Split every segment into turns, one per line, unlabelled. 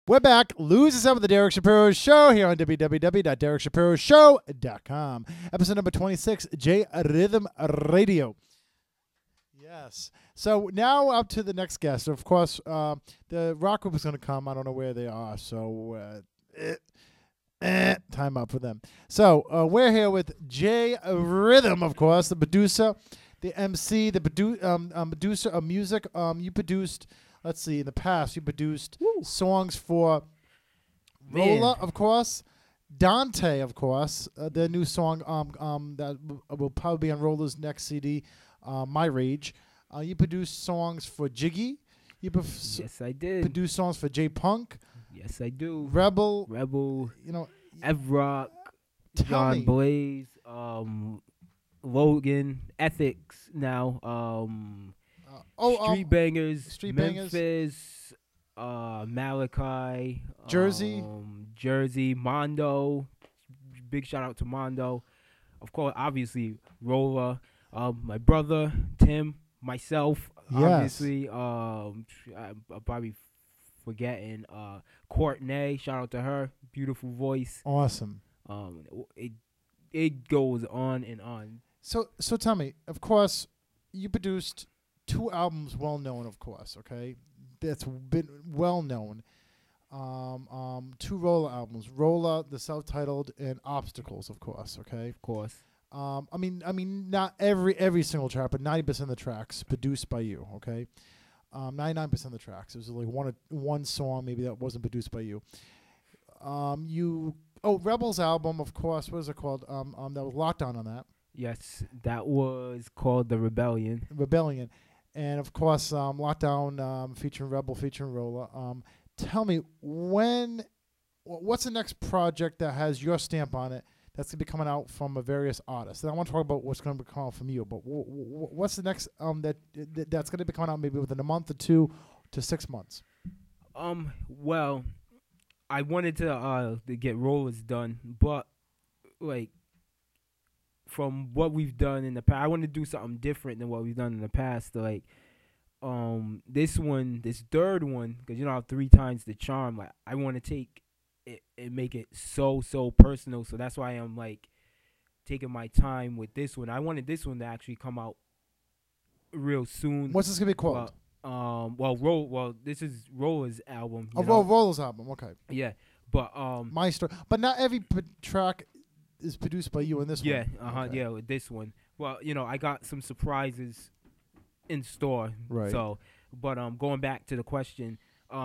We're back. Lose yourself with the Derek Shapiro Show here on www.derekshapiroShow.com. Episode number 26, J Rhythm Radio. Yes. So now up to the next guest. Of course, the rock group is going to come. I don't know where they are. So time up for them. So we're here with J Rhythm, of course, the producer, the MC, the producer of music. You produced... Let's see. In the past, you produced songs for Rolla, of course, Dante, of course. Their new song that will probably be on Rolla's next CD, My Rage. You produced songs for Jiggy.
Yes, I did.
Produced songs for J Punk.
Yes, I do.
Rebel.
You know, Evrock, John Blaze, Logan, Ethics now. Street Bangers, Memphis, Malachi,
Jersey,
Mondo. Big shout out to Mondo. Of course, obviously, Rolla, my brother, Tim, myself, obviously. I'm probably forgetting Courtney. Shout out to her. Beautiful voice.
Awesome.
It goes on and on.
So tell me, of course, you produced 2 albums well known, of course, okay? That's been well known. 2 Rolla albums. Rolla, the self-titled, and Obstacles, of course, okay?
Of course.
I mean not every single track, but 90% of the tracks produced by you, okay? 99% of the tracks. There's like one song maybe that wasn't produced by you. Rebel's album, of course, what is it called? That was Lockdown on that.
Yes, that was called The Rebellion.
And, of course, Lockdown featuring Rebel, featuring Rolla. Tell me, what's the next project that has your stamp on it that's going to be coming out from various artists? And I want to talk about what's going to be coming out from you, but what's the next that's going to be coming out maybe within a month or 2 to 6 months?
Well, I wanted to get Rollers done, but, like, from what we've done in the past, I want to do something different than what we've done in the past. Like, this third one, because you know how 3 times the charm. Like, I want to take it and make it so personal. So that's why I'm like taking my time with this one. I wanted this one to actually come out real soon.
What's this gonna be called?
This is Rolla's album.
Rolla's album. Okay.
Yeah, but
My Story. But not every track is produced by you in this one.
Yeah, with this one. Well, you know, I got some surprises in store.
Right.
So, but going back to the question,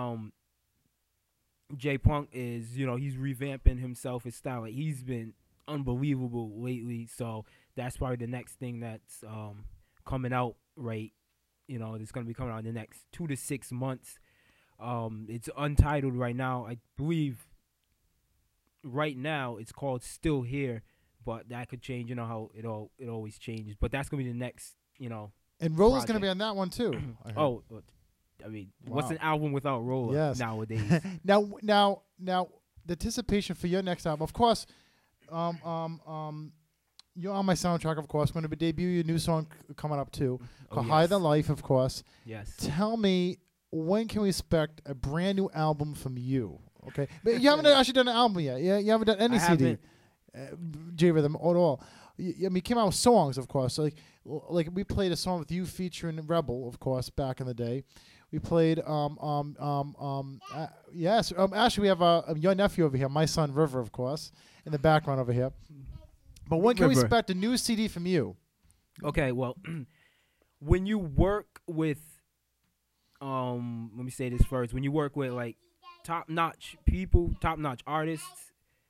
J Punk is, you know, he's revamping himself, his style. Like, he's been unbelievable lately. So that's probably the next thing that's coming out. Right. You know, it's gonna be coming out in the next 2 to 6 months. It's untitled right now. I believe. Right now, it's called Still Here, but that could change. You know how it always changes. But that's gonna be the next, you know.
And Rolla's gonna be on that one too.
I mean, what's an album without Rolla nowadays?
Now, the anticipation for your next album, of course. You're on my soundtrack, of course. Going to be debut your new song coming up too, called Higher Than Life, of course.
Yes.
Tell me, when can we expect a brand new album from you? Okay, but you haven't actually done an album yet. Yeah, you haven't done any CD, J Rhythm at all. I mean, you came out with songs, of course. So like we played a song with you featuring Rebel, of course, back in the day. We played actually we have your nephew over here, my son River, of course, in the background over here. But when can we expect a new CD from you?
Okay, well, when you work with, let me say this first. When you work with like top-notch people, top-notch artists,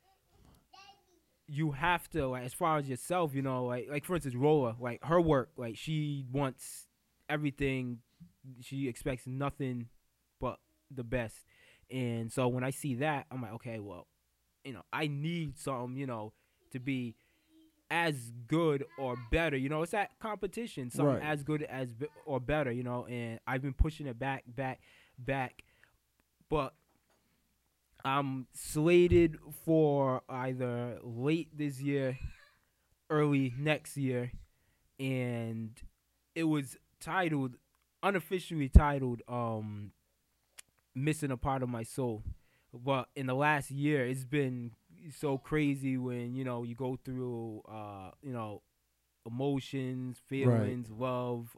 you have to, like, as far as yourself, you know, like for instance, Rolla, like her work, like she wants everything, she expects nothing but the best. And so when I see that, I'm like, okay, well, you know, I need something, you know, to be as good or better. You know, it's that competition, something as good as or better, you know, and I've been pushing it back. But I'm slated for either late this year, early next year, and it was unofficially titled Missing a Part of My Soul, But in the last year, it's been so crazy when you go through emotions,
Right.
feelings, love,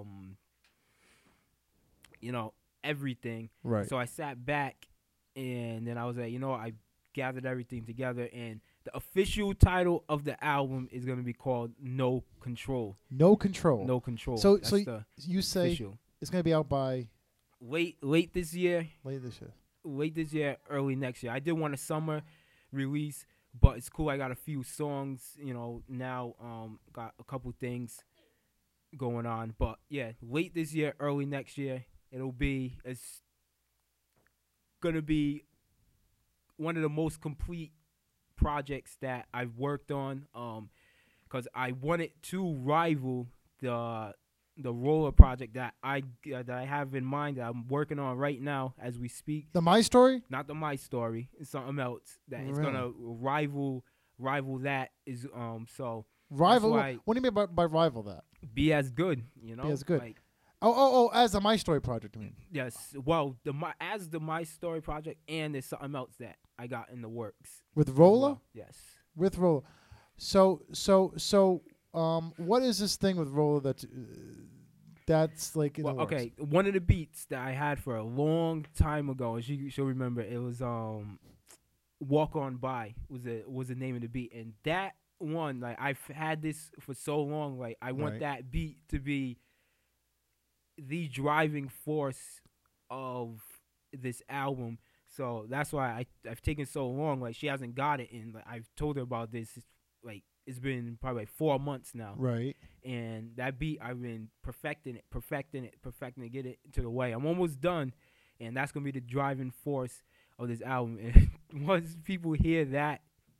you know everything.
Right.
So I sat back and then I was like, I gathered everything together, and the official title of the album is gonna be called No Control.
No Control.
No Control.
So
That's
so
the
you say
official.
it's gonna be out by
Late this year.
later this year.
Late this year, early next year. I did want a summer release, but it's cool. I got a few songs, now got a couple things going on. But yeah, late this year, early next year, it's gonna be one of the most complete projects that I've worked on. Because I wanted to rival the Roller project that I have in mind that I'm working on right now as we speak.
The My Story?
Not the My Story. It's something else that is
Really?
gonna rival that. Is so
Rival?
why-
What do you mean by rival that?
be as good.
Be as good.
Like,
Oh, as a My Story project, I mean.
yes. Well, the My Story project, and there's something else that I got in the works.
With
as
Rolla?
well. Yes.
With Rolla. So, what is this thing with Rolla that's like in
Well,
the works?
okay. One of the beats that I had for a long time ago, and she'll remember, it was "Walk On By" was the name of the beat, and that one, like, I've had this for so long, like, I want
Right.
that beat to be the driving force of this album. So that's why I've taken so long. Like, she hasn't got it, and like, I've told her about this. Like, it's been probably like 4 months now.
Right.
And that beat, I've been perfecting it, to get it to the way. I'm almost done, and that's gonna be the driving force of this album. And once people hear that,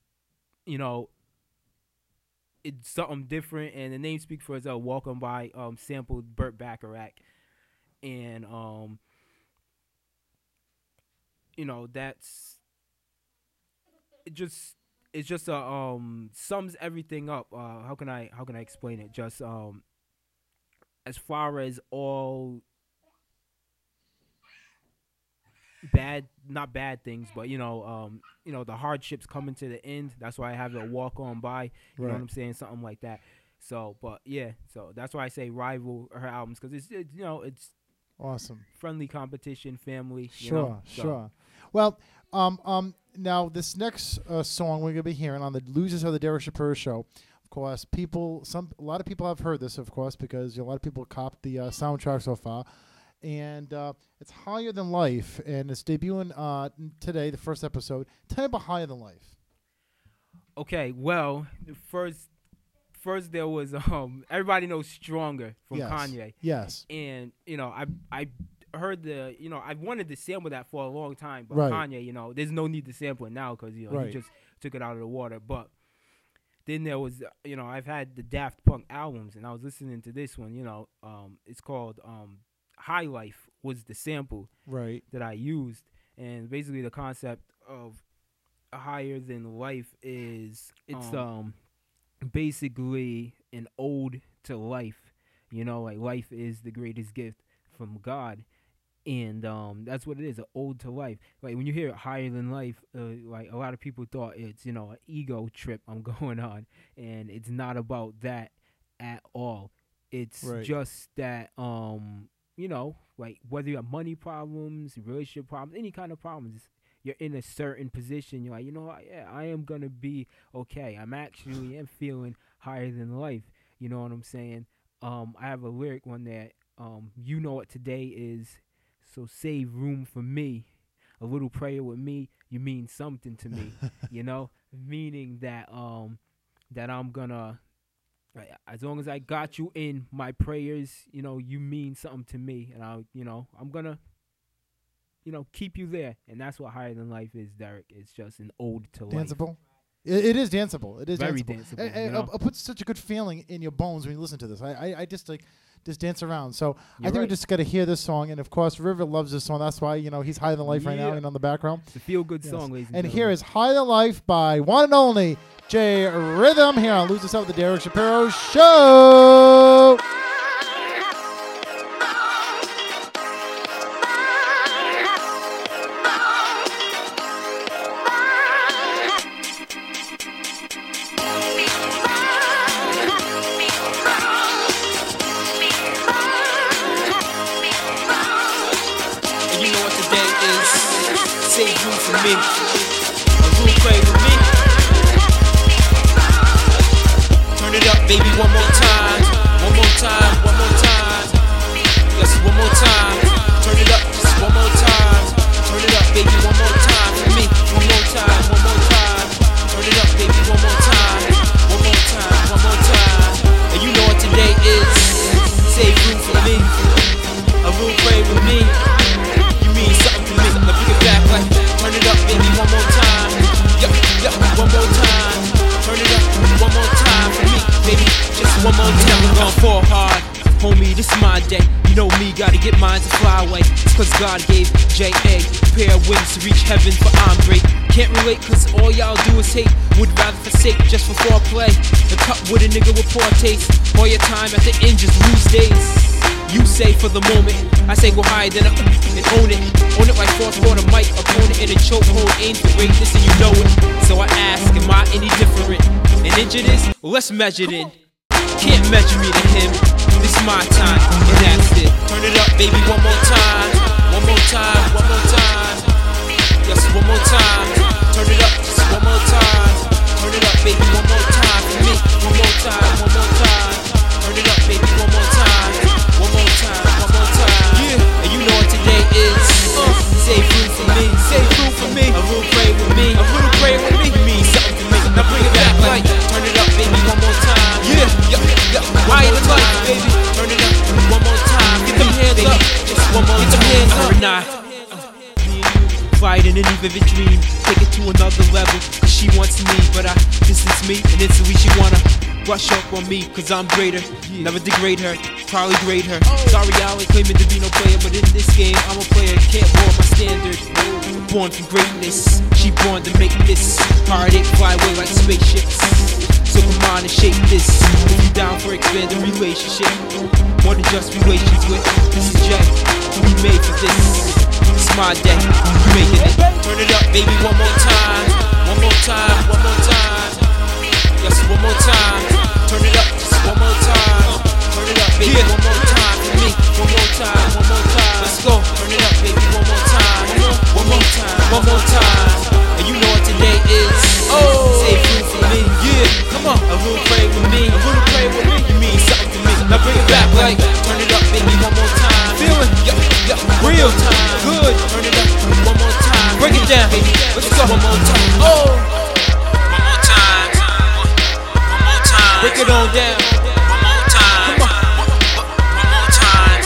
it's something different. And the name speaks for itself. "Walk On By" sampled Burt Bacharach, and that's it just sums everything up. How can I explain it? Just as far as all not bad things, but the hardships coming to the end. That's why I have the "Walk On By." You know
Right.
what I'm saying? Something like that. So, but yeah, so that's why I say rival her albums, because it's
Awesome.
friendly competition, family.
Sure,
So,
sure. Well, now this next song we're gonna be hearing on the Losers of the Derek Shapiro Show. Of course, a lot of people have heard this, of course, because a lot of people copped the soundtrack so far, and it's "Higher Than Life," and it's debuting today, the first episode. Tell me about "Higher Than Life."
Okay, well, first there was everybody knows "Stronger" from
Yes.
Kanye,
Yes.
and I heard I wanted to sample that for a long time, but
Right.
Kanye, there's no need to sample it now because
Right.
he just took it out of the water. But then there was I've had the Daft Punk albums, and I was listening to this one. It's called "High Life" was the sample
Right.
that I used, and basically the concept of "Higher Than Life" is it's basically an ode to life. Like, life is the greatest gift from God, and that's what it is, an ode to life. Like, when you hear "Higher Than Life," like, a lot of people thought it's an ego trip I'm going on, and it's not about that at all. It's
Right.
just that like, whether you have money problems, relationship problems, any kind of problems, you're in a certain position, you're like, yeah, I am gonna be okay. I'm feeling higher than life. You know what I'm saying? I have a lyric one that you know what today is, so save room for me. A little prayer with me, you mean something to me. Meaning that that I'm gonna, as long as I got you in my prayers, you mean something to me, and I'm gonna keep you there. And that's what "Higher Than Life" is, Derek. It's just an ode to life.
Danceable. It is danceable. It is
Very
danceable.
danceable,
It puts such a good feeling in your bones when you listen to this. I just just dance around. So I
You're
think we
right.
just got to hear this song. And of course, River loves this song. That's why he's higher than life right now
Yeah.
and on the background.
It's a feel-good
Yes.
song, ladies and
And
gentlemen.
here is "Higher Than Life" by one and only Jay Rhythm here on Lose Yourself with the Derek Shapiro Show.
Save room for me. A room pray with me. Turn it up, baby, one more time. One more time, one more time. Yes, one more time. Turn it up, just one more time. Turn it up, baby, one more time for me. One more time, one more time. Turn it up, baby, one more time. One more time, one more time. And you know what today is. Save room for me. A room pray with me. You mean something to me. Now bring it back like turn it up, baby, one more time. Yup, yup, one more time. Turn it up, one more time for me, baby. Just one more time. We're gonna fall hard. Homie, this is my day. You know me, gotta get mine to fly away. It's cause God gave J.A. a pair of wings to reach heaven for I'm great. Can't relate cause all y'all do is hate. Would rather forsake just for foreplay. The cup with a nigga with poor taste. All your time at the end, just lose days. You say for the moment, I say go higher than up and own it. Own it like fourth quarter mic, opponent in a chokehold, aim for greatness and you know it. So I ask, am I any different? An inch it is? Well, let's measure it in. Can't measure me to him. This is my time, and that's it. Turn it up, baby, one more time. One more time, one more time. Yes, one more time. Turn it up, just one more time. Turn it up, baby, one more time for me. One more time, one more time. Turn it up, baby, one more time. One more time, one more time. Yeah, and you know what today is. Save room for me, save room for me. A room pray with me, a room pray with me. You mean something to me. Now bring it back like, turn it up, baby, one more time. Yeah, yeah, yeah. Higher than life, baby. Turn it up one more time. Get them hands up, just one more time. Get them hands up. Or not. Fighting an even dream, take it to another level. Cause she wants me, but I distance me, and instantly she wanna brush up on me, cause I'm greater. Never degrade her, probably grade her. Sorry, I ain't claiming to be no player, but in this game, I'm a player, can't lower my standard. Born from greatness, she born to make this. Heartache fly away like spaceships. So come on and shake this. If you down for expanding relationship, more than just relations with. This is Jay, we made for this. It's my day, you making it. Turn it up, baby, one more time. One more time, one more time. Yes, one more time. Turn it up, just one more time. Turn it up, baby, one more time for me. One more time, one more time. Let's go. Turn it up, baby, one more time. One more time, one more time. And you know what today is. Save room for me. Yeah, come on. A room pray with me. A room pray with me. You mean something to me. Now bring it back like, turn it up, baby, one more time. Feeling, real time. Good. Turn it up, one more time. Break it down, baby. Let's go. One more time. One more time. One more time. Break it on down. One more time. Come on. One more time.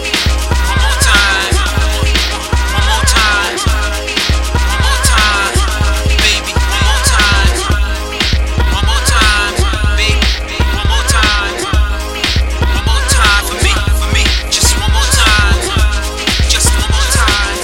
One more time. One more time. One more time. Baby, one more time. One more time. Baby, one more time. One more time for me, just one more time. Just one more time.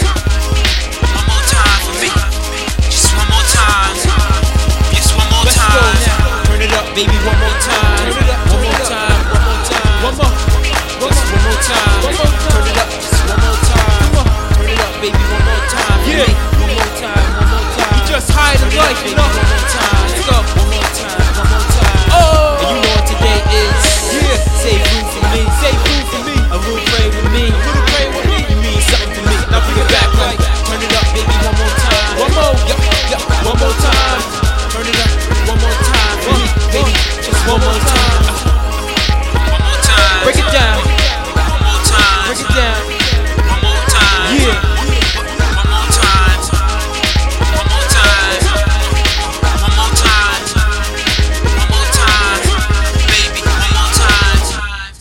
One more time for me. Just one more time. Just one more time. Let's go now. Turn it up, baby, one more time. Turn it up, one more time. One more time. One more. Just one more time. One more. Turn it up, just one more time. Turn it up, baby, one more time. Yeah. One more time. One more time. You just hide the life, you know. One more time. Let's go. One more time. One more time. And you know what today is. Yeah. Save room for me. Save room for me. A room pray with me. A room pray with me. You mean something to me. Now bring it back like, turn it up, baby, one more time. One more. Yup, yup. One more time. Turn it up one more time for me, baby. Just one more time. One more time. Break it down. One more time. Break it down. One more time. Yeah. One more time. One more time. One more time. One more time. Baby, one more time.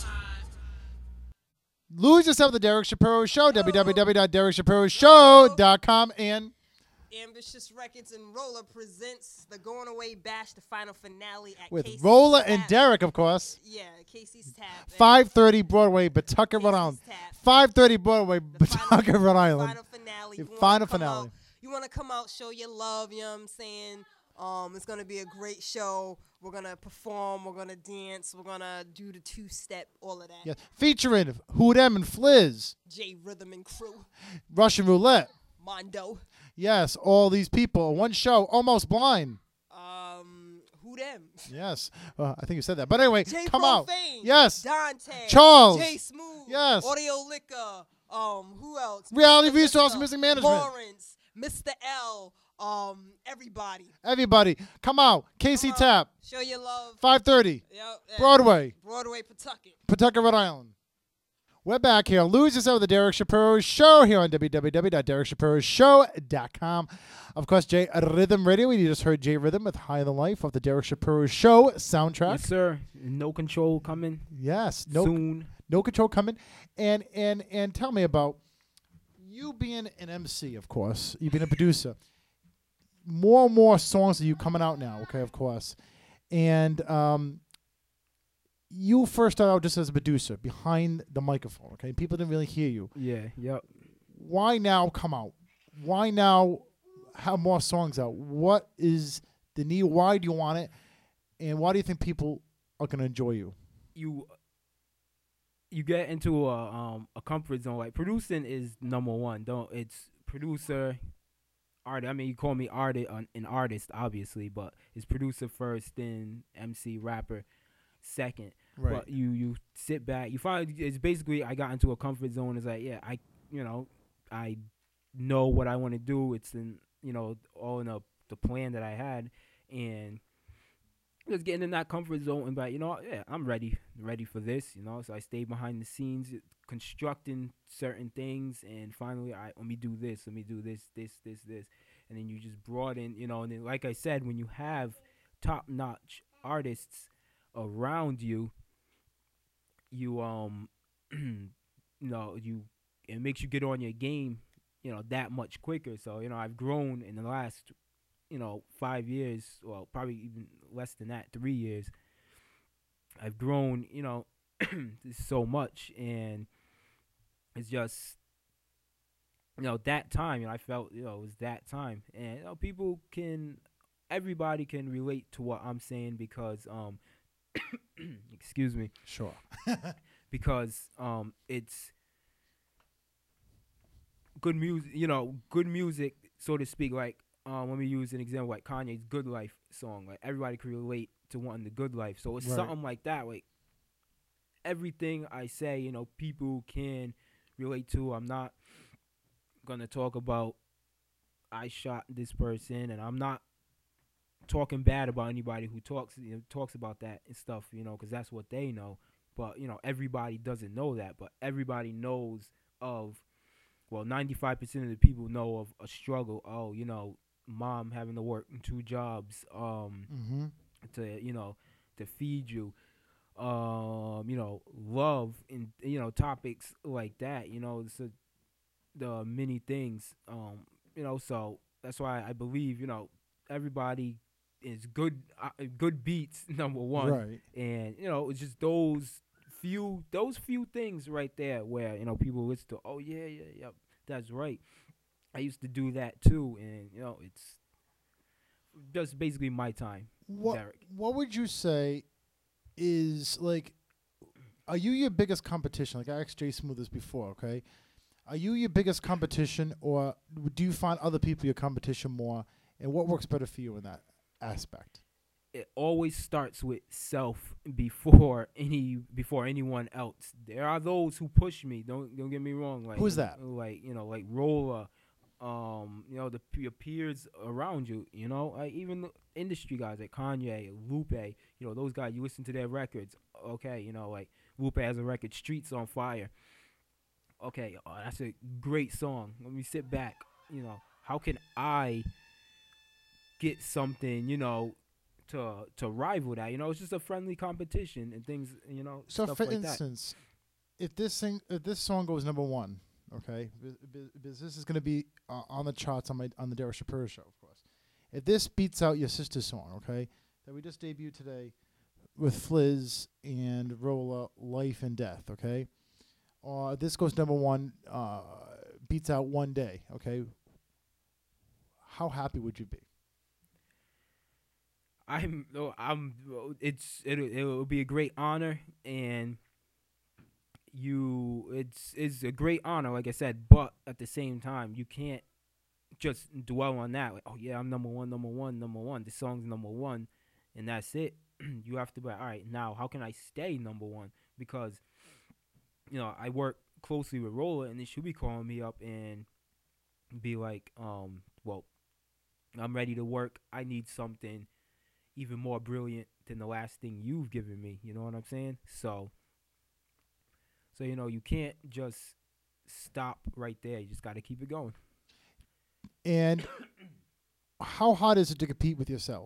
Lose yourself the Derek Shapiro Show, www.derekshapiroshow.com, and
Ambitious Records and Roller presents the Going Away Bash, the final finale at
with
Casey's
Roller
Tap.
and Derek, of course.
Yeah, Casey's Tap.
530 Broadway, Pawtucket, Rhode Island.
Casey's Tap.
530 Broadway,
The
Pawtucket, Rhode Island.
Final finale.
The
You wanna
final
come
finale.
out- You want to come out, show your love, you know what I'm saying? It's going to be a great show. We're going to perform. We're going to dance. We're going to do the two-step, all of that.
Yeah. Featuring Who Them and Fliz,
J Rhythm and Crew.
Russian Roulette.
Mondo.
Yes, all these people. One show, Almost Blind.
Who Them?
Yes. I think you said that. But anyway,
J
come out.
Profane.
Yes.
Dante.
Charles.
J Smooth.
Yes.
Audio Liquor. Who else?
Reality
Mr.
Resource
Liquor,
Music Management.
Lawrence. Mr. L, everybody.
Everybody, come out. Casey
Come on.
Tap,
Show your love.
5:30,
Yep,
Broadway,
Broadway, Pawtucket.
Pawtucket, Rhode Island. We're back here. Lose yourself with the Derek Shapiro Show here on www.derekshapiroShow.com. Of course, J Rhythm Radio. We just heard J Rhythm with High the Life of the Derek Shapiro Show soundtrack.
Yes, sir. No Control coming
Yes,
soon.
no control coming. And tell me about you being an MC, of course. You being a producer. More and more songs are you coming out now, okay, of course. And you first started out just as a producer behind the microphone, okay? People didn't really hear you.
Yeah, yep.
Why now come out? Why now have more songs out? What is the need? Why do you want it? And why do you think people are going to enjoy you?
You get into a comfort zone. Like producing is number one. It's producer, artist. I mean, you call me an artist, obviously, but it's producer first, then MC, rapper second.
Right.
But you sit back. You find it's basically I got into a comfort zone. It's like I know what I want to do. It's in all in the plan that I had, and just getting in that comfort zone and like I'm ready for this. So I stayed behind the scenes constructing certain things, and finally let me do this, and then you just broaden. And then like I said, when you have top notch artists around you, it makes you get on your game, that much quicker. So I've grown in the last 5 years, well, probably even less than that, 3 years. I've grown so much, and it's just that time. I felt it was that time, and everybody can relate to what I'm saying because excuse me.
Sure.
Because it's good music, good music, so to speak. Like let me use an example, like Kanye's "Good Life" song. Like everybody can relate to wanting the good life. So it's
Right.
something like that. Like everything I say, people can relate to. I'm not gonna talk about I shot this person, and I'm not talking bad about anybody who talks about that and stuff, because that's what they know. But everybody doesn't know that, but everybody knows of. Well, 95% of the people know of a struggle. Oh, mom having to work 2 jobs,
Mm-hmm.
to feed you, love and topics like that. So the many things, So that's why I believe everybody is good. Good beats, number one,
Right.
and it's just those few things right there where people listen to. Oh yeah, that's right. I used to do that too, and it's just basically my time. Derek.
What would you say is like? Are you your biggest competition? Like I asked Jay Smooth this before. Okay, are you your biggest competition, or do you find other people your competition more? And what works better for you in that aspect?
It always starts with self before anyone else. There are those who push me. Don't get me wrong. Like
who's that?
Like like Roller, your peers around you. Like even the industry guys like Kanye, Lupe. Those guys. You listen to their records. Okay, like Lupe has a record, Streets on Fire. Okay, that's a great song. Let me sit back. How can I get something? To rival that, it's just a friendly competition and things,
So,
stuff
for
like
instance, if this song goes number one, okay, because this is going to be on the charts on the Derek Shapiro Show, of course. If this beats out your sister's song, okay, that we just debuted today with Fliz and Rolla, Life and Death, okay, or this goes number one, beats out One Day, okay, how happy would you be?
It'll be a great honor, and it's a great honor, like I said, but at the same time you can't just dwell on that, like, oh yeah, I'm number one, the song's number one, and that's it. You have to be like, all right, now how can I stay number one? Because I work closely with Roller, and they should be calling me up and be like, well, I'm ready to work. I need something even more brilliant than the last thing you've given me. You know what I'm saying? So you can't just stop right there. You just got to keep it going.
And how hard is it to compete with yourself?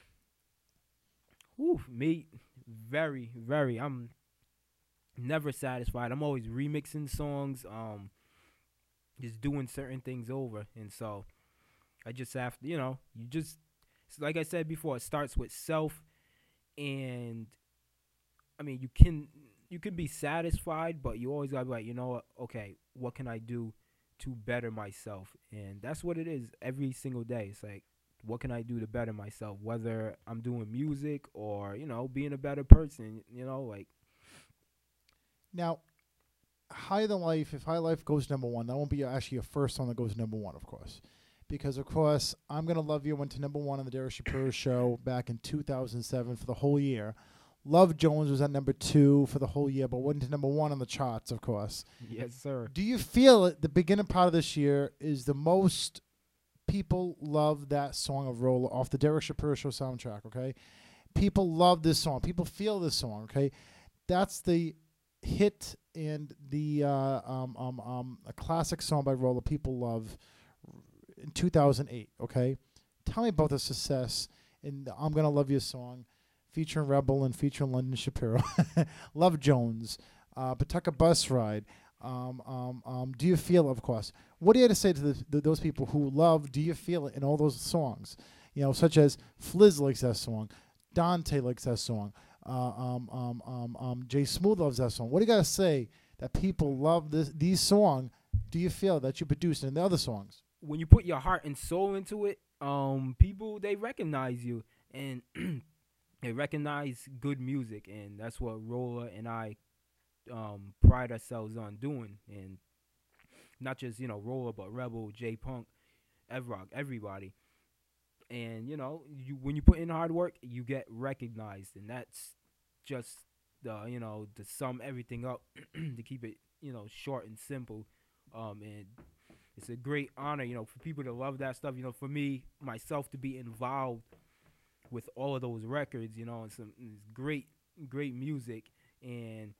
Whew, me, very, very. I'm never satisfied. I'm always remixing songs, just doing certain things over, and so I just have to, you just like I said before, it starts with self, and I mean you can be satisfied, but you always gotta be like, you know what? Okay, what can I do to better myself? And that's what it is every single day. It's like, what can I do to better myself? Whether I'm doing music or being a better person. Like
Now, Higher Than Life, if High Life goes number one, that won't be actually your first song that goes number one, of course. Because, of course, I'm Gonna Love You went to number one on the Derek Shapiro show back in 2007 for the whole year. Love Jones was at number 2 for the whole year, but went to number 1 on the charts, of course.
yes, sir.
Do you feel it, the beginning part of this year is the most people love that song of Roller off the Derek Shapiro show soundtrack, okay? People love this song. People feel this song, okay? That's the hit and the a classic song by Roller people love in 2008, okay? Tell me about the success in the I'm Gonna Love You song featuring Rebel and featuring London Shapiro. Love Jones, Pawtucket Bus Ride. Do You Feel It, of course. What do you have to say to those people who love Do You Feel It in all those songs? Such as Fliz likes that song, Dante likes that song, Jay Smooth loves that song. What do you got to say that people love these songs? Do you feel that you produced in the other songs?
When you put your heart and soul into it, people, they recognize you, and they recognize good music, and that's what Roller and I pride ourselves on doing. And not just Roller, but Rebel, J Punk, Evrock, everybody. And when you put in hard work, you get recognized, and that's just to sum everything up to keep it short and simple. And it's a great honor for people to love that stuff. For me myself to be involved with all of those records, and some great music, and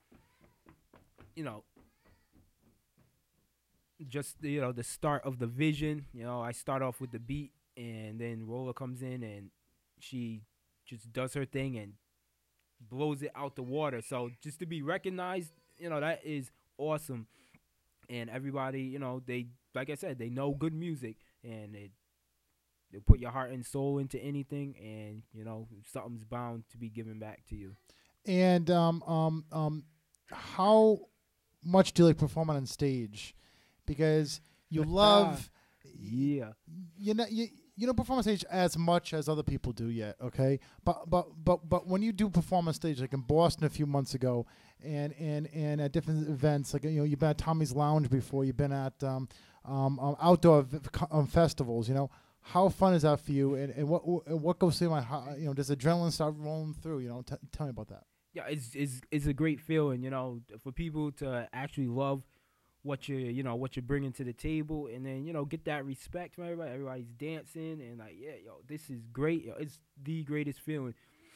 just the start of the vision. I start off with the beat, and then Roller comes in and she just does her thing and blows it out the water. So just to be recognized, that is awesome. And everybody, they, like I said, they know good music, and they'll put your heart and soul into anything, and something's bound to be given back to you.
And how much do you like performing on stage? Because you love,
yeah,
you don't perform on stage as much as other people do yet, okay? But when you do perform on stage, like in Boston a few months ago, and at different events, like you've been at Tommy's Lounge before, you've been at outdoor festivals, how fun is that for you? And what goes through my heart? Does adrenaline start rolling through? Tell me about that.
Yeah, it's a great feeling, for people to actually love what you're bringing to the table, and then get that respect from everybody. Everybody's dancing, and like, yeah, this is great. It's the greatest feeling.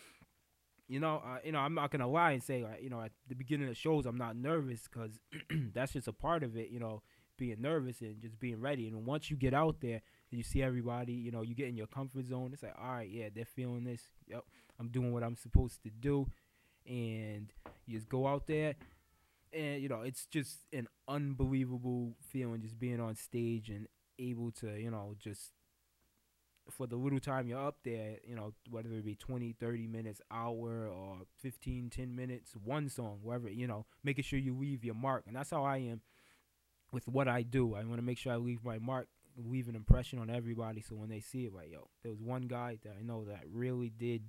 I'm not gonna lie and say, like, at the beginning of shows I'm not nervous, because that's just a part of it. Being nervous and just being ready. And once you get out there and you see everybody, you get in your comfort zone. It's like, all right, yeah, they're feeling this. Yep, I'm doing what I'm supposed to do, and you just go out there. And, it's just an unbelievable feeling just being on stage and able to, just for the little time you're up there, whether it be 20, 30 minutes, hour, or 15, 10 minutes, one song, wherever, making sure you leave your mark. And that's how I am with what I do. I want to make sure I leave my mark, leave an impression on everybody, so when they see it, like, there was one guy that I know that really did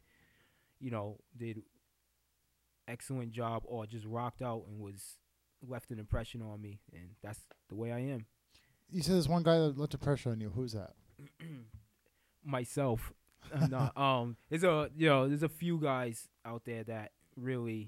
excellent job, or just rocked out and was left an impression on me, and that's the way I am.
You said there's one guy that left a pressure on you. Who's that?
Myself. No, there's a few guys out there that really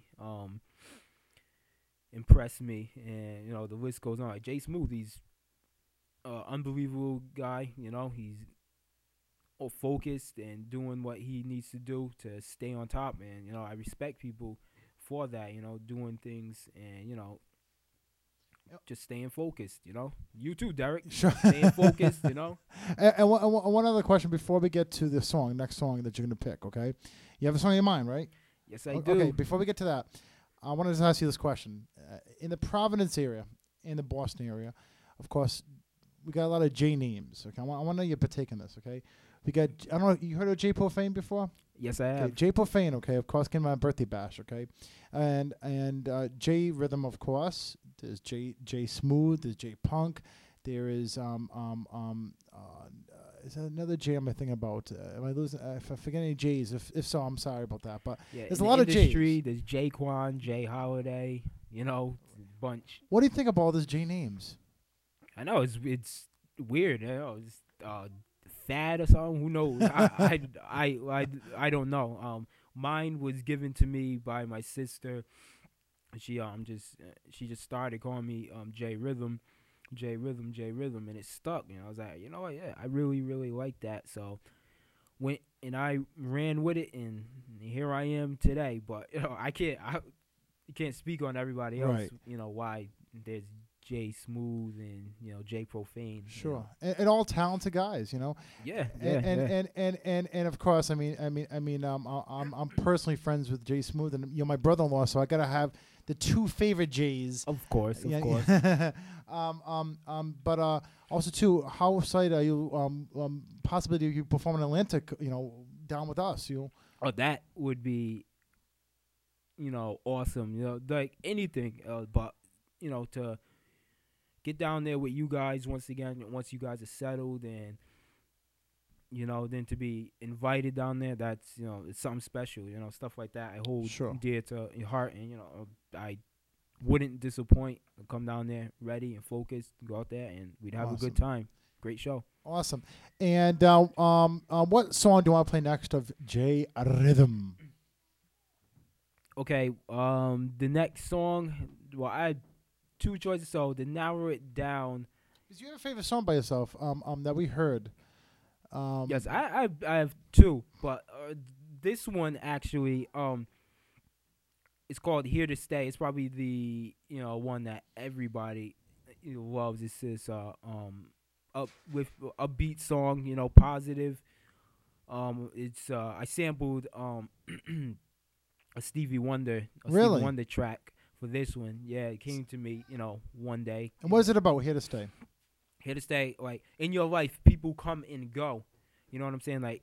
impressed me, and the list goes on. Like Jay Smooth, he's unbelievable guy. You know, he's focused and doing what he needs to do to stay on top. And, you know, I respect people for that, you know, doing things and, you know, just staying focused, you know. You too, Derek.
Sure.
Staying focused, you know.
And one other question before we get to the next song that you're going to pick, okay? You have a song in your mind, right?
Yes, I do.
Okay, before we get to that, I wanted to ask you this question. In the Providence area, in the Boston area, of course, we got a lot of J names, okay? I want to know your partake in this, okay? We got, I don't know, you heard of Jay Profane before?
Yes, I have.
Okay, Jay Profane, okay, of course, came to my birthday bash, okay? And J Rhythm, of course. There's J Smooth, there's J Punk. There is is there another J I'm thinking about? Am I losing? If I forget any J's, if so, I'm sorry about that. But
Yeah,
there's
in
a lot
the
of
industry,
J's.
there's Jaquan, Jay Holiday, you know, bunch.
What do you think of all these J names?
I know it's weird. You know, it's Thad or something. Who knows? I don't know. Mine was given to me by my sister. She just started calling me J Rhythm, and it stuck. You know, I was like, you know what? Yeah, I really like that. So went and I ran with it, and here I am today. But you know, you can't speak on everybody else.
Right.
You know why there's J Smooth and, you know, J Profane.
Sure, and all talented guys, you know.
Yeah.
And of course, I'm personally friends with Jay Smooth, and you're my brother-in-law, so I gotta have the two favorite Jays.
Of course.
But also too, how excited are you? Possibly you perform in Atlanta, you know, down with us, you know.
Oh, that would be, you know, awesome. You know, like anything, but you know, to get down there with you guys once you guys are settled, and you know, then to be invited down there, that's, you know, it's something special. You know, stuff like that I hold dear to your heart, and you know, I wouldn't disappoint. Come down there ready and focused, go out there, and we'd have a good time. Great show.
Awesome. And what song do you want to play next of J Rhythm?
Okay, the next song, well, I had two choices, so to narrow it down.
Is you have a favorite song by yourself that we heard?
Yes, I have two, but this one actually it's called Here to Stay. It's probably the, you know, one that everybody, you know, loves. It's this upbeat song, you know, positive. It's I sampled a Stevie Wonder, Stevie Wonder track for this one. Yeah, it came to me, you know, one day.
And what is it about, Here to Stay?
Here to stay. Like, in your life, people come and go. You know what I'm saying? Like,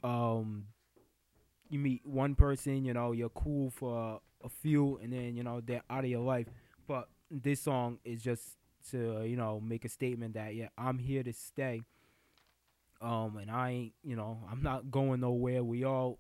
you meet one person, you know, you're cool for a few, and then, you know, they're out of your life. But this song is just to, you know, make a statement that, yeah, I'm here to stay. And I ain't, you know, I'm not going nowhere. We all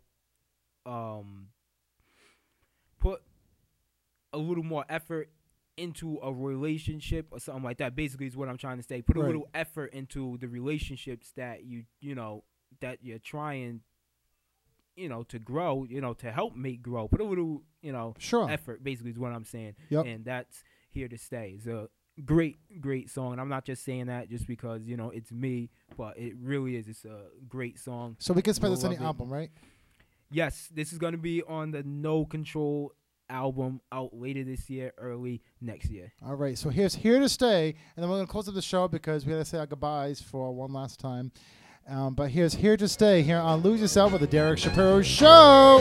put a little more effort into a relationship or something like that. Basically is what I'm trying to say. Put a little effort into the relationships that you know, that you're trying, you know, to grow, you know, to help make grow. Put a little, you know, effort, basically is what I'm saying.
Yep.
And that's Here to Stay. It's a great song. And I'm not just saying that just because, you know, it's me, but it really is. It's a great song.
So we can spend this on the album, right?
Yes, this is going to be on the No Control album, out later this year, early next year.
All right, so here's Here to Stay, and then we're going to close up the show because we got to say our goodbyes for one last time. But here's Here to Stay here on Lose Yourself with the Derek Shapiro Show.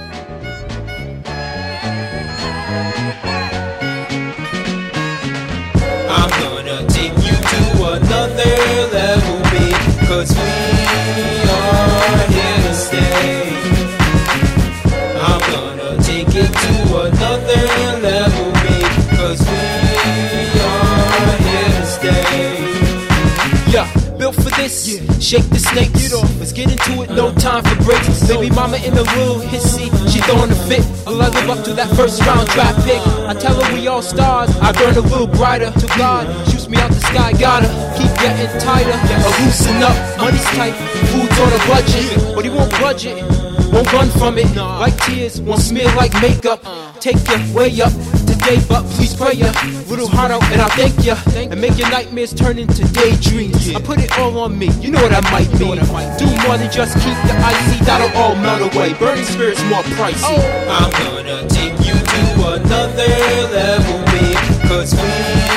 I'm gonna take you to another level, because we are here to stay. I'm gonna take it to another level, because we are here to stay. Yeah, built for this. Shake the snake, let's get into it, no time for breaks. Baby mama in a little hissy, she throwing a fit. Will I live up to that first round draft pick? I tell her we all stars, I burn a little brighter. To God, shoots me out the sky, gotta keep getting tighter. Loosen up, money's tight, food's on a budget, but he won't budget, won't run from it. Like tears, won't smear like makeup. Take your way up to day, but please pray ya. Little heart out and I'll thank ya. And make your nightmares turn into daydreams. I put it all on me, you know what I might mean. Do more than just keep the icy, that'll all melt away. Burning spirit's more pricey. I'm gonna take you to another level, babe, 'cause we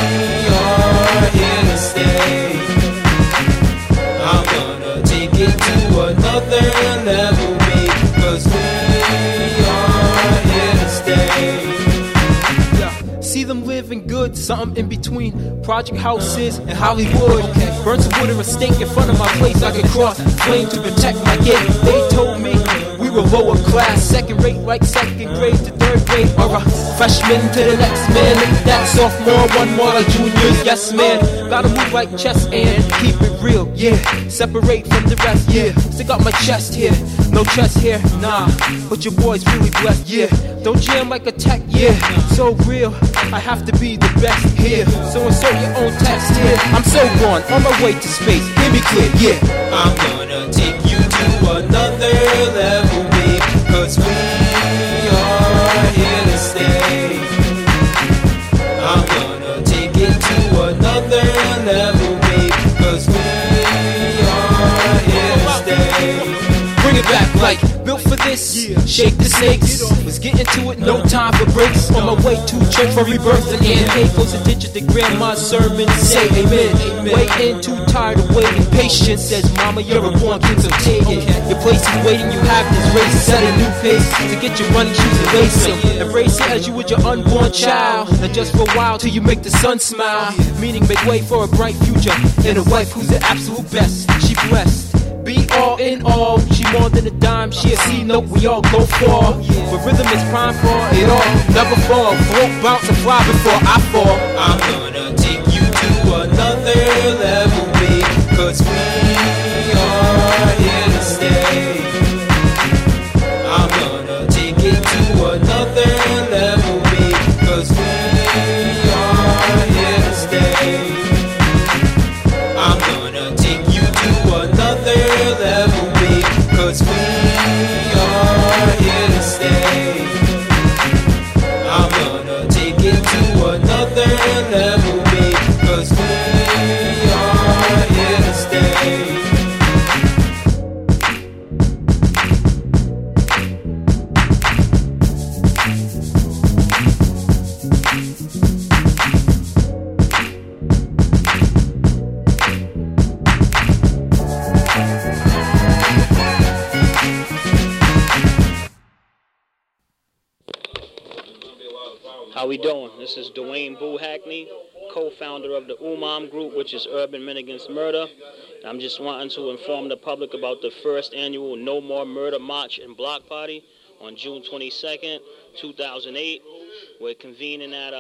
are here to stay. I'm gonna take it to another level, babe, 'cause we are here to stay. See them living good, something in between project houses and Hollywood. Burn some wood or a stake in front of my place I could cross. Flame to protect my gate. They told me we were lower class, second rate like second grade to third grade, or a freshman to the next man. Make that sophomore, one more like juniors. Yes man, gotta move like chess and keep it real. Yeah, separate from the rest. Yeah, stick out my chest here, no chest here. Nah, but your boy's really blessed. Yeah, don't jam like a tech. Yeah, so real. I have to be the best here. So insert your own text here. I'm so gone, on my way to space. Hear me clear, yeah. I'm gonna take you to another level, babe, 'cause we are here to stay. I'm gonna take it to another level, babe, 'cause we are here to stay. Bring it back like built for this. Shake the snakes. Was getting to it, no time for breaks. On my way to church for rebirth again. Hey, close attention to grandma's sermon. Say amen. Waiting, too tired of waiting. Patience says, Mama, you're a born king, so take it. Your place is waiting. You have this race. Set a new pace to get your running shoes and lace 'em. Embrace it as you would your unborn child. Not just for a while till you make the sun smile. Meaning make way for a bright future and a wife who's the absolute best. She blessed. Be all in all, she more than a dime, she a C-note, we all go for. But rhythm is prime for it all, never fall. Float, bounce, and fly before I fall. I'm gonna take you to another level, babe, 'cause we are here to stay. I'm gonna take it to another level, babe, 'cause we are here to stay. I'm gonna take you to another level, babe, 'cause we are here to stay. I'm gonna take it to another level, babe, 'cause we are here to stay.
How we doing? This is Dwayne Boo Hackney, co-founder of the UMAM Group, which is Urban Men Against Murder. I'm just wanting to inform the public about the first annual No More Murder March and Block Party on June 22nd, 2008. We're convening at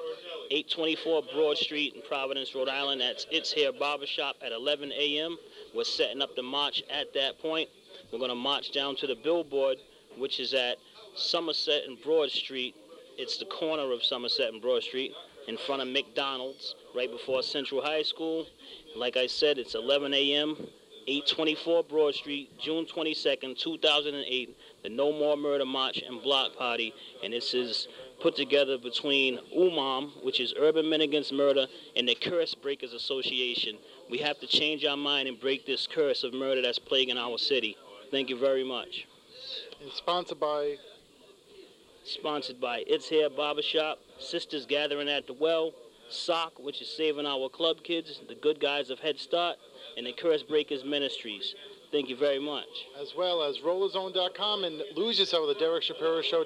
824 Broad Street in Providence, Rhode Island. That's It's Here Barbershop at 11 a.m. We're setting up the march at that point. We're going to march down to the billboard, which is at Somerset and Broad Street. It's the corner of Somerset and Broad Street in front of McDonald's, right before Central High School. Like I said, it's 11 a.m., 824 Broad Street, June 22nd, 2008, the No More Murder March and Block Party. And this is put together between UMAM, which is Urban Men Against Murder, and the Curse Breakers Association. We have to change our mind and break this curse of murder that's plaguing our city. Thank you very much.
And sponsored by...
Sponsored by It's Here Barbershop, Sisters Gathering at the Well, SOC, which is Saving Our Club Kids, the Good Guys of Head Start, and the Curse Breakers Ministries. Thank you very much.
As well as Rollerzone.com and lose yourself with the Derek Shapiro Show,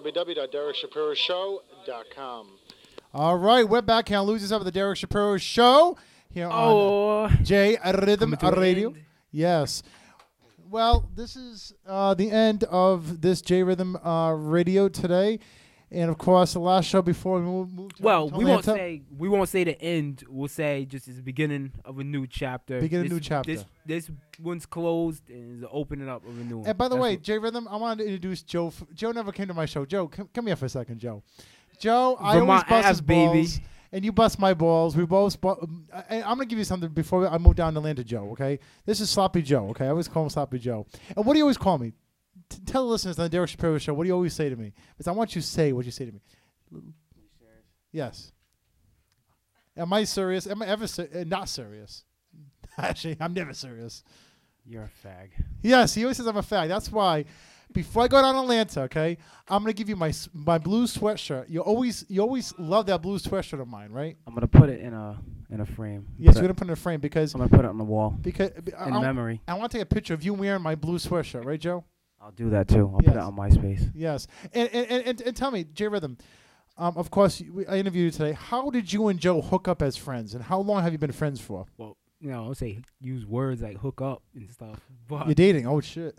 www.DerekShapiroShow.com. All right, we're back here on Lose Yourself with the Derek Shapiro Show here on J Rhythm Radio. Yes. Well, this is the end of this J Rhythm Radio today, and of course, the last show before we move to
we won't say the end. We'll say just it's the beginning of a new chapter. This one's closed and is the opening up of a new one.
And by the way, J Rhythm, I wanted to introduce Joe. Joe never came to my show. Joe, come here for a second, Joe. Joe, I always bust his balls. And you bust my balls. We both. I'm gonna give you something before I move down to Atlanta, Joe. Okay, this is Sloppy Joe. Okay, I always call him Sloppy Joe. And what do you always call me? Tell the listeners on the Derek Shapiro Show. What do you always say to me? Because I want you to say what you say to me. Yes. Am I serious? Am I ever not serious? Actually, I'm never serious.
You're a fag.
Yes, he always says I'm a fag. That's why. Before I go down to Atlanta, okay, I'm gonna give you my blue sweatshirt. You always love that blue sweatshirt of mine, right?
I'm gonna put it in a frame.
Yes, you're gonna put it in a frame because
I'm gonna put it on the wall
in
memory.
I want to take a picture of you wearing my blue sweatshirt, right, Joe?
I'll do that too. I'll put it
Yes.
on MySpace.
Yes, and tell me, J Rhythm. Of course, I interviewed you today. How did you and Joe hook up as friends, and how long have you been friends for?
Well, I'll say use words like hook up and stuff. But
You're dating? Oh shit.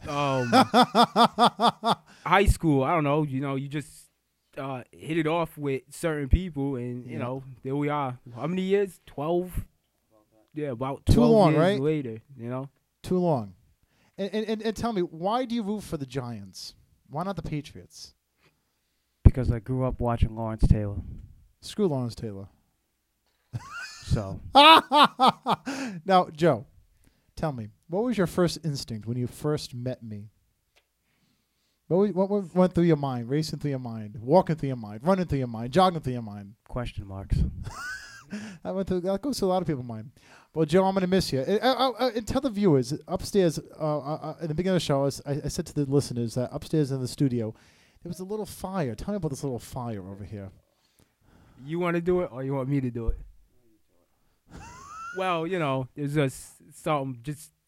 High school, I don't know. You just hit it off with certain people, and you know, there we are. How many years? 12. Yeah, about 12
Too long,
years
right?
later. You know.
Too long. And tell me, why do you root for the Giants? Why not the Patriots?
Because I grew up watching Lawrence Taylor.
Screw Lawrence Taylor.
So
Now, Joe, tell me, what was your first instinct when you first met me? What went through your mind, racing through your mind, walking through your mind, running through your mind, jogging through your mind?
question marks.
That goes through a lot of people's mind. Well, Joe, I'm going to miss you. And tell the viewers, upstairs, in the beginning of the show, I said to the listeners that upstairs in the studio, there was a little fire. Tell me about this little fire over here.
You want to do it, or you want me to do it? Well, there's just something,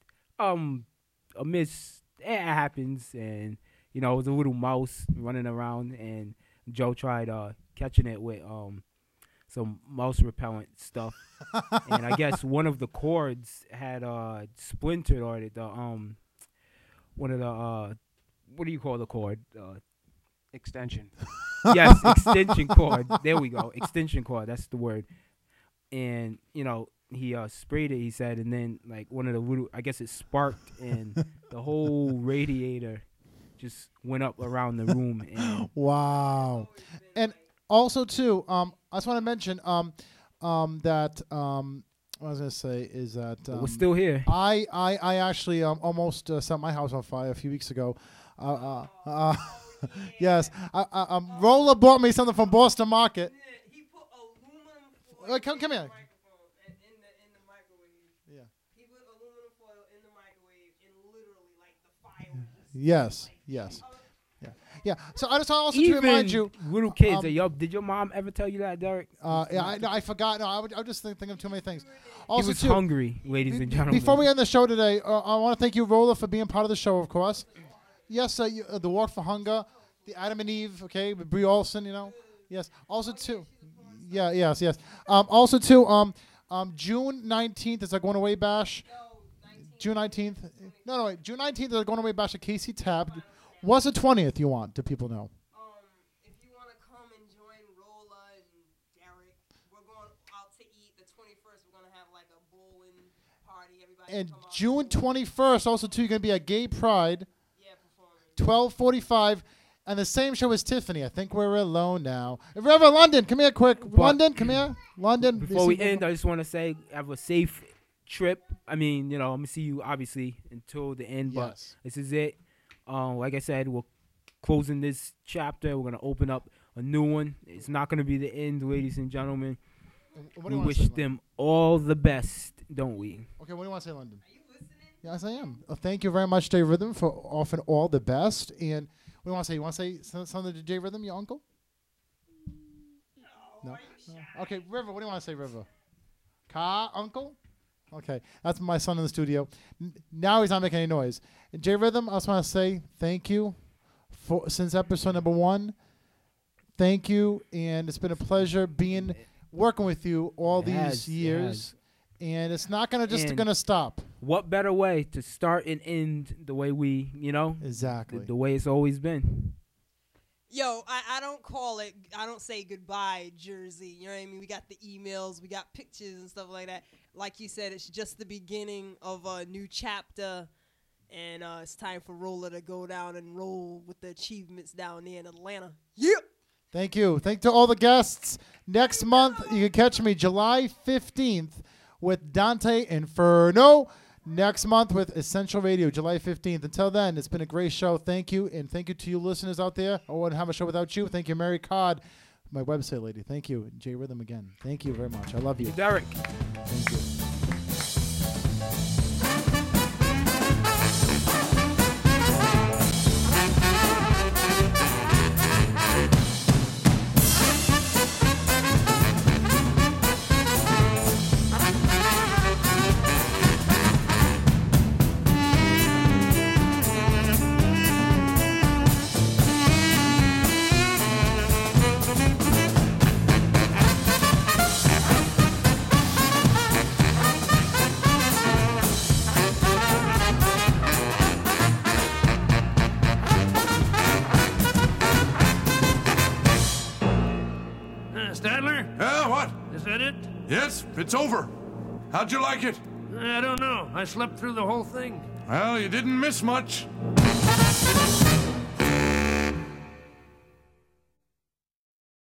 a miss. It happens, and it was a little mouse running around, and Joe tried catching it with some mouse repellent stuff, and I guess one of the cords had splintered, or one of the what do you call the cord? Extension. Yes, extension cord. There we go. Extension cord. That's the word. And he sprayed it, he said, and then like one of the little, I guess it sparked, and the whole radiator just went up around the room. And
wow. And also too, I just want to mention that what I was gonna say is that
we're still here.
I actually almost set my house on fire a few weeks ago. Yes, Rolla bought me something from Boston Market.
He put aluminum foil.
Come here.
In the microwave.
Yeah.
He put aluminum foil in the microwave, and literally, like the fire. Was just
Yes. Yes. Yeah. So I just want also to
Even
remind you,
little kids. Did your mom ever tell you that, Derek?
yeah, I forgot. No, I was just thinking of too many things.
He
Also,
was
too,
hungry, ladies and gentlemen.
before we end the show today, I want to thank you, Rolla, for being part of the show, of course. Yes, the Walk for Hunger, the Adam and Eve, okay, with Brie Olson, Yes. Also, too. Yeah, yes. Also, too, June 19th is our going away bash. June 19th. No, wait. June 19th is our going away bash at Casey Tab. What's the 20th you want? Do people know?
If you want to come and join Rolla and Derek, we're going out to eat. The 21st, we're going to have like a bowling party. Everybody
And
come out.
June 21st, also, too, you're going to be at Gay Pride,
Yeah, performing.
12:45. And the same show as Tiffany. I think we're alone now. Reverend London, come here quick. London, come here. London.
Before we end, I just want to say have a safe trip. I mean, I'm going to see you, obviously, until the end. But
Yes.
this is it. Like I said, we're closing this chapter. We're going to open up a new one. It's not going to be the end, ladies and gentlemen.
What do
We
you want
wish
to say,
them all the best, don't we?
Okay, what do you want to say, London? Are you listening? Yes, I am. Thank you very much, J Rhythm, for offering all the best. And what do you want to say? You want to say something to J Rhythm, your uncle? No. Okay, River, what do you want to say, River? Uncle? Okay, that's my son in the studio. Now he's not making any noise. And J Rhythm, I just want to say thank you since episode number 1. Thank you, and it's been a pleasure working with you all these years. And it's not gonna stop.
What better way to start and end the way we,
Exactly.
the way it's always been.
Yo, I don't say goodbye, Jersey. You know what I mean? We got the emails, we got pictures and stuff like that. Like you said, it's just the beginning of a new chapter. And it's time for Rolla to go down and roll with the achievements down there in Atlanta. Yep.
Thank you. Thank to all the guests. Next month, you can catch me July 15th with Dante Inferno. Next month with Essential Radio, July 15th. Until then, it's been a great show. Thank you. And thank you to you listeners out there. I wouldn't have a show without you. Thank you, Mary Codd, my website lady. Thank you, J Rhythm again. Thank you very much. I love you.
Derek.
Thank you.
Stadler?
Yeah, what?
Is that it?
Yes, it's over. How'd you like it?
I don't know. I slept through the whole thing.
Well, you didn't miss much.